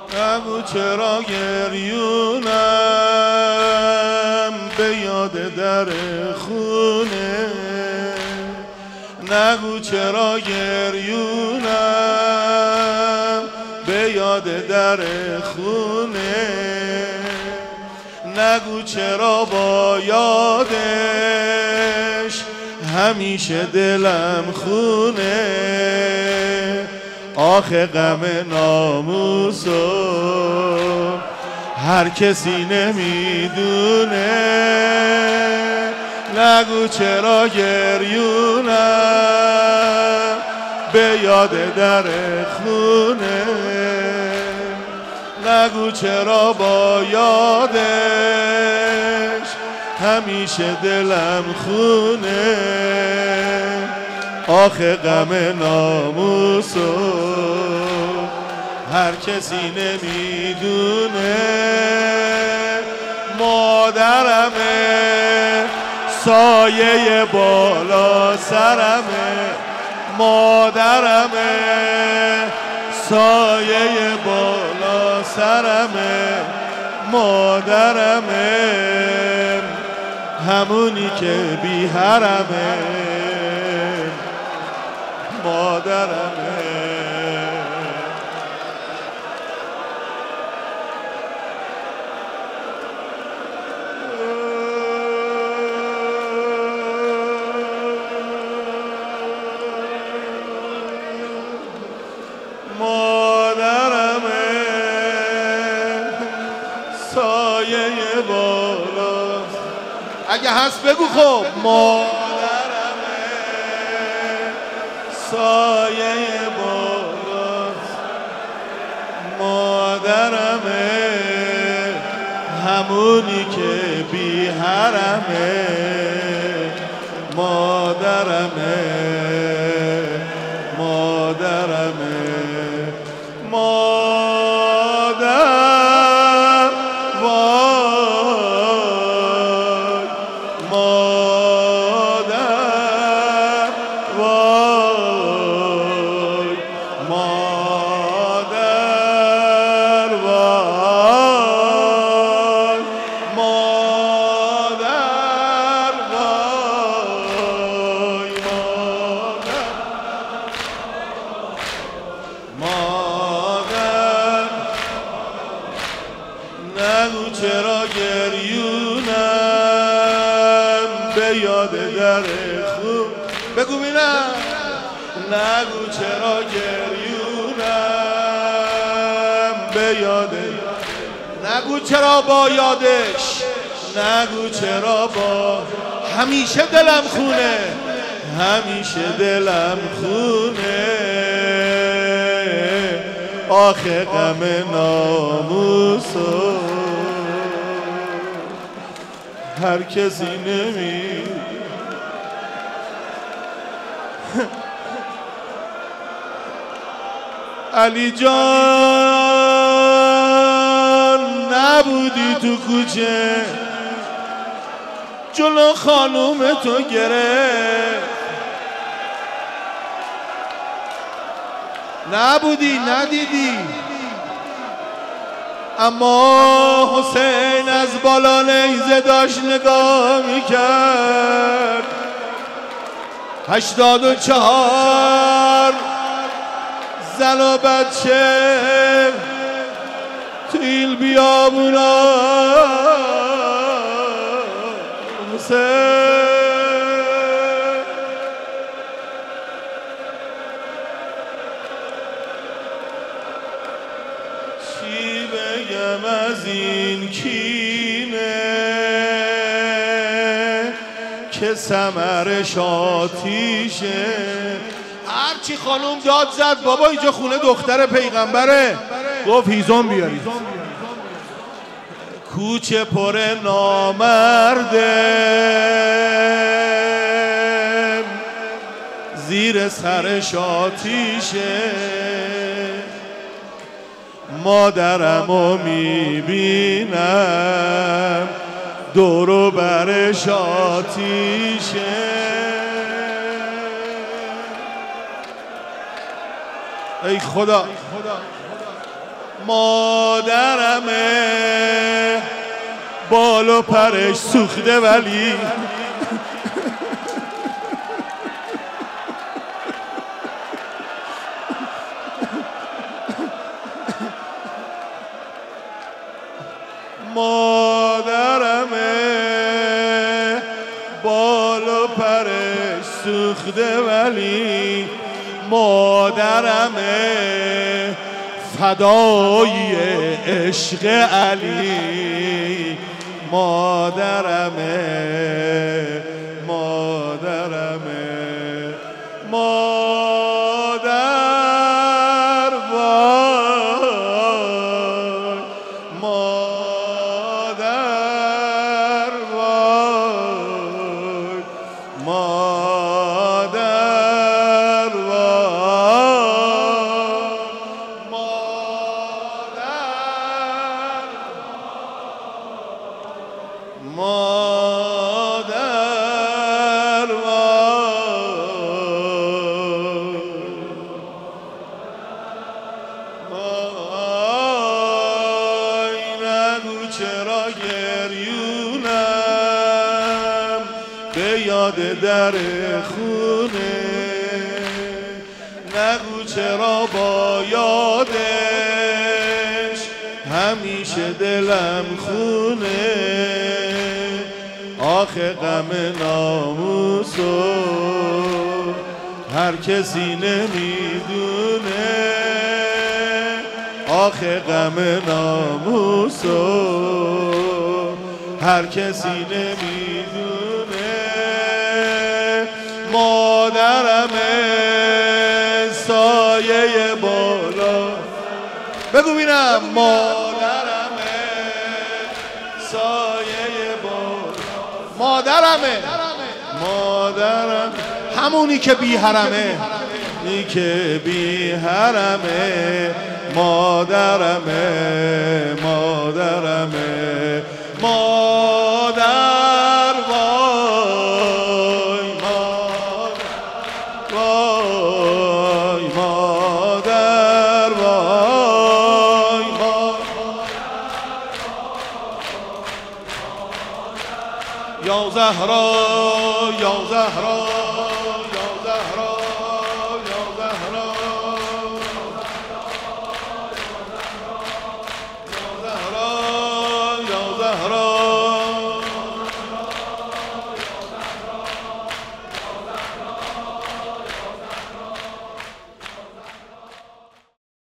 نگو چرا گریونم به یاد در خونه، نگو چرا گریونم به یاد در خونه، نگو چرا با یادش همیشه دلم خونه. آخه غم ناموسو هر کسی نمیدونه، نگو چرا گریونم به یاد در خونه، نگو چرا با یادش همیشه دلم خونه. آخه غم ناموسو هر کسی نمیدونه، مادرمه سایه بالا سرمه، مادرمه سایه بالا سرمه، مادرمه همونی که بی حرمه، مادرمه. مادرمه سایه بالا، اگه هست بگو خب. مادرمه سایه بالا، مادرمه همونی که بی حرمه، مادرمه مادرمه مادر وای، مادر وای، مادر وای، مادر وای، مادر. نگو چرا گریونم به یاد در خون، بگو بینم. نگو چرا گریونم به یاد، نگو چرا با یادش، نگو چرا با همیشه دلم خونه، همیشه دلم خونه. آخه غم ناموسو هر کسی نمی علی جان نبودی تو کوچه، جلو خانوم تو گرفت، نبودی ندیدی، اما حسین از بالا نیزه داشت نگاه میکرد. 84 زن و بچه توی بیابونا، حسین چی بگم از این کینه که ثمرش آتیشه. هرچی خانوم داد زد بابا اینجا خونه دختر پیغمبره، گفت هیزم بیارید. کوچه پر نامرده زیر سرش آتیشه، مادرمو میبینم دور و برش آتیشه. ای خدا مادرمه بال و پرش سوخته ولی مادرمه بال و پرش سوخته ولی مادرمه فدای عشق علی مادرمه مادرمه مادر وای مادر وای مادر مادر وای نگو چرا گریونم به یاد در خونه نگو چرا با یادش همیشه دلم خونه آخه غم ناموسو هر کسی نمیدونه آخه غم ناموسو هر کسی نمیدونه مادرمه سایه بالا بگو بینم مادرمه سایه بالا مادرمه مادرم همونی که بی حرمه نی که بی حرمه مادرمه مادرمه مادر وای وای مادر وای یا زهرا یا زهرا